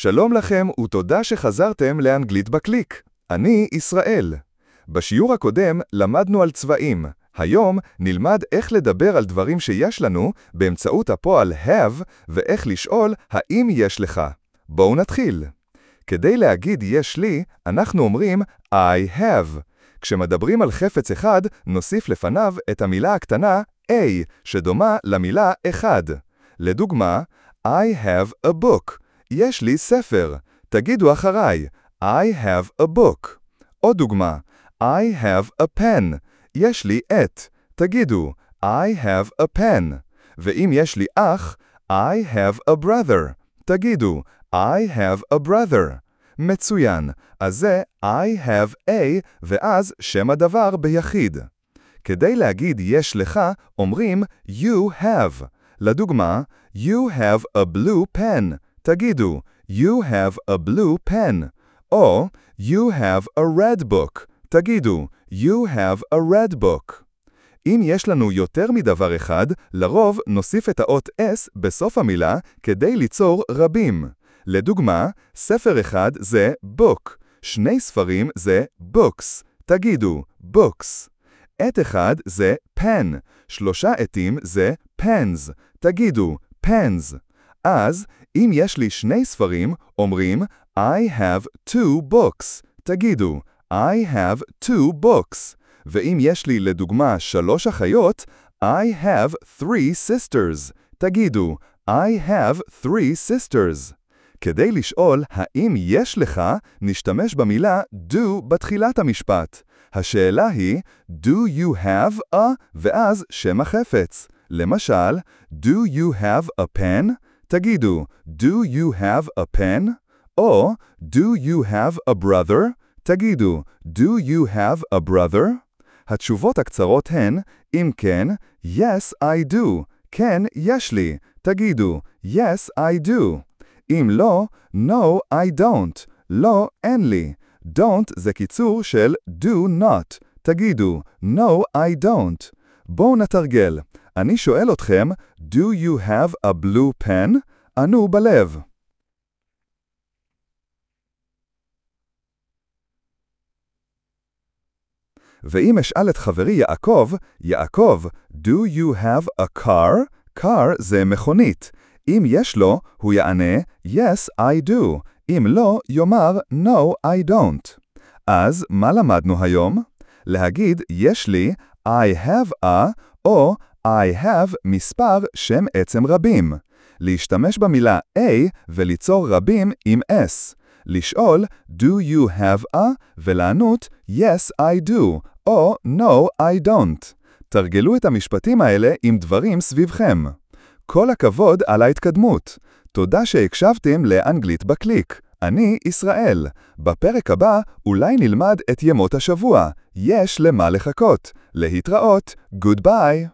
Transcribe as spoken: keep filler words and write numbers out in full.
שלום לכם ותודה שחזרתם לאנגלית בקליק. אני ישראל. בשיעור הקודם למדנו על צבעים. היום נלמד איך לדבר על דברים שיש לנו באמצעות הפועל have ואיך לשאול האם יש לך. בואו נתחיל. כדי להגיד יש לי, אנחנו אומרים I have. כשמדברים על חפץ אחד, נוסיף לפניו את המילה הקטנה a, שדומה למילה אחד. לדוגמה, I have a book. יש לי ספר. תגידו אחריי, I have a book. עוד דוגמה, I have a pen. יש לי עט. תגידו, I have a pen. ואם יש לי אח, I have a brother. תגידו, I have a brother. מצוין. אז זה I have a, ואז שם הדבר ביחיד. כדי להגיד יש לך, אומרים you have. לדוגמה, you have a blue pen. תגידו, you have a blue pen. או, you have a red book. תגידו, you have a red book. אם יש לנו יותר מדבר אחד, לרוב נוסיף את האות s בסוף המילה כדי ליצור רבים. לדוגמה, ספר אחד זה book. שני ספרים זה books. תגידו, books. עט אחד זה pen. שלושה עטים זה pens. תגידו, pens. אז, אם יש לי שני ספרים, אומרים I have two books. תגידו, I have two books. ואם יש לי לדוגמה שלוש אחיות, I have three sisters. תגידו, I have three sisters. כדי לשאול האם יש לך, נשתמש במילה do בתחילת המשפט. השאלה היא, do you have a, ואז שם החפץ. למשל, do you have a pen? תגידו, do you have a pen? או, do you have a brother? תגידו, do you have a brother? התשובות הקצרות הן, אם כן, yes I do. כן, יש לי. תגידו, yes I do. אם לא, no I don't. לא, אין לי. don't זה קיצור של do not. תגידו, no I don't. בואו נתרגל. אני שואל אתכם, do you have a blue pen? ענו בלב. ואם אשאל את חברי יעקב, יעקב, do you have a car? car זה מכונית. אם יש לו, הוא יענה, yes I do. אם לא, יאמר, no I don't. אז מה למדנו היום? להגיד, יש לי, I have a, או I have מספר שם עצם רבים. להשתמש במילה a וליצור רבים עם s. לשאול, do you have a, ולענות, yes I do, או no I don't. תרגלו את המשפטים האלה עם דברים סביבכם. כל הכבוד על ההתקדמות. תודה שהקשבתם לאנגלית בקליק. אני ישראל. בפרק הבא אולי נלמד את ימות השבוע. יש למה לחכות. להתראות. Goodbye.